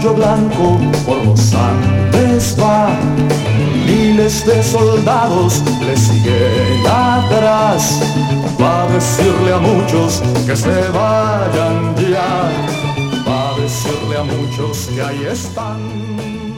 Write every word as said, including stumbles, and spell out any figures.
caballo blanco por los Andes va, miles de soldados le siguen atrás. Va a decirle a muchos que se vayan ya, va a decirle a muchos que ahí están.